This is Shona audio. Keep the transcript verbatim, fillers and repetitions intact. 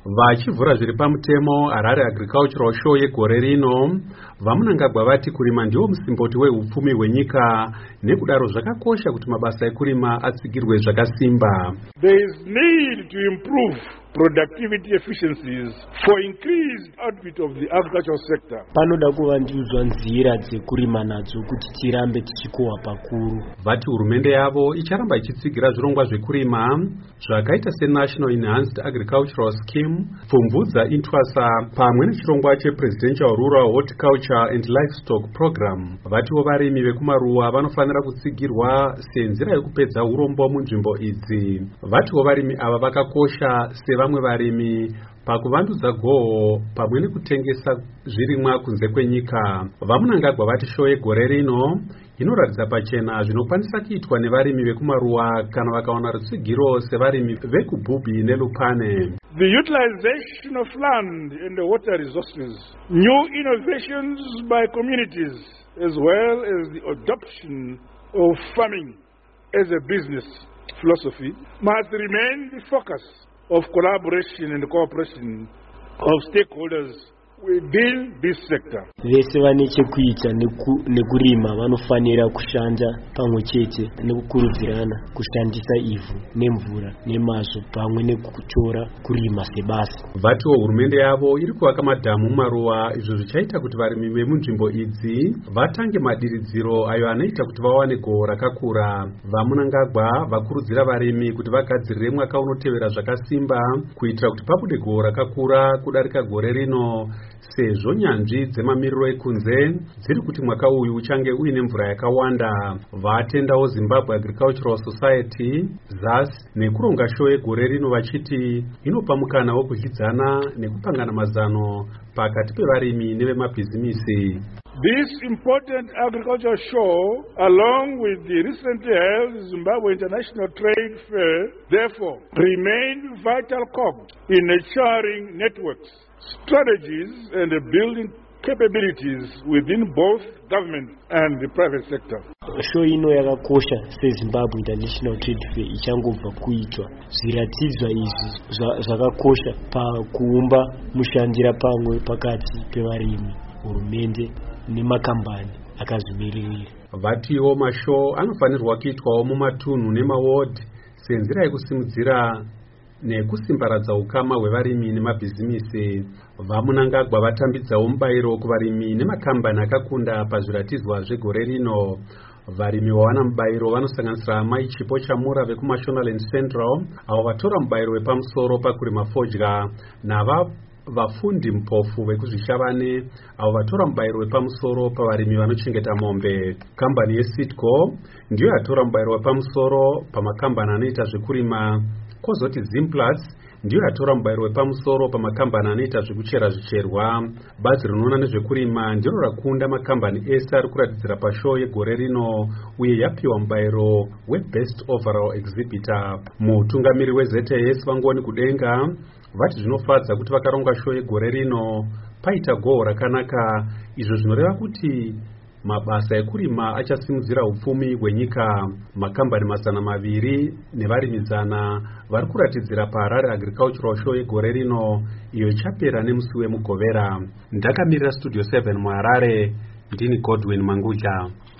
Vachivhura zviri pamutemo Harare Agricultural Show yegore rino, vaMunangagwa vati kurima ndiwo musimboti wehupfumi hwenyika, nekudaro zvakakosha kuti mabasa ekurima atsigirwe zvakasimba. There is need to improve productivity efficiencies for increased output of the agricultural sector. Panoda kuvandudzwa nzira dzekurima nadzo kuti tirambe tichikohwa pakuru. Vati hurumende yavo icharamba ichitsigira zvirongwa zvekurima zvakaita seNational Enhanced Agricultural Scheme, Pfumvudza Intwasa pamwe nechirongwa chePresidential Rural Horticulture and Livestock Program. Vatiwo varimi vekumaruwa vanofanira kutsigirwa senzira yekupedza urombo munzvimbo idzi. Vatiwo varimi ava vakakosha sevamwe varimi pakuvandudza goho pamwe nekutengesa zvirimwa kunze kwenyika. VaMunangagwa vati show yegore rino inoratidza pachena zvinokwanisa kuitwa nevarimi vekumaruwa kana vakawana rutsigiro sevarimi vekuBhubhi neLupane. The utilization of land and the water resources, new innovations by communities, as well as the adoption of farming as a business philosophy, must remain the focus of collaboration and cooperation of stakeholders within this sector. Vese vane chekuita nekurima vanofanira kushanda pamwe chete nekukurudzirana kushandisa ivhu nemvura nemazvo pamwe nekutora kurima sebasa. Vatiwo hurumende yavo iri kuvaka madhamu mumaruwa, izvo zvichaita kuti varimi vemunzvimbo idzi vatange madiridziro ayo anoita kuti vawane goho rakakura. VaMunangagwa vakurudzira varimi kuti vagadzirire mwaka unotevera zvakasimba kuitira kuti pabude goho rakakura kudarika gore rino, sezvo nyanzvi dzemamiriro ekunze dziri kuti mwaka uyu uchange uine mvura yakawanda. Vatendawo Zimbabwe Agricultural Society Z A S nekuronga show yegore rino vachiti inopa mukana wokudyidzana nekupangana mazano pakati pevarimi nevemabhizimisi. This important agricultural show, along with the recently held Zimbabwe International Trade Fair, therefore remain vital cogs in nurturing networks, strategies and building capabilities within both government and the private sector. Show ino yakakosha seZimbabwe International Trade Fair ichangobva kuitwa. Zviratidzwa izvi zvakakosha pakuumba mushandira pamwe pakati pevarimi, hurumende nemakambani akazvimirira. Vatiwo mashow anofanirwa kuitwawo mumatunhu nemaward senzira yekusimudzira nekusimbaradza ukama hwevarimi nemabhizimisi. VaMunangagwa vatambidzawo mubayiro kuvarimi nemakambani akakunda pazviratidzwa zvegore rino. Varimi vawana mubayiro vanosanganisira Mai Chipo Chamura vekuMashonaland Central, avo vatora mubayiro wepamusoro pakurima fodya, nava vafundi mupofu vekuzvishavane avo vatora mubayiro wepamusoro pavarimi vanochengeta mombe. Kambani yeSitco ndiyo yatora mubayiro wepamusoro pamakambani anoita zvekurima, kozoti Zimplats ndiyo yatora mubayiro wepamusoro pamakambani anoita zvekuchera zvicherwa. Bazi rinoona nezvekurima ndiro rakunda makambani ese ari kuratidzira pashow yegore rino uye yapiwa mubayiro weBest Overall Exhibitor. Mutungamiri weZ A S Vangoni Kudenga vati zvinofadza kuti vakaronga show yegore rino paita goho rakanaka, izvo zvinoreva kuti mabasa ekurima achasimudzira upfumi hwenyika. Makambani mazana maviri nevarimizana vari kuratidzira paHarare Agricultural Show yegore rino, iyo ichapera nemusi wemugovera. Ndakamirira Studio seven muHarare, ndini Godwin Manguja.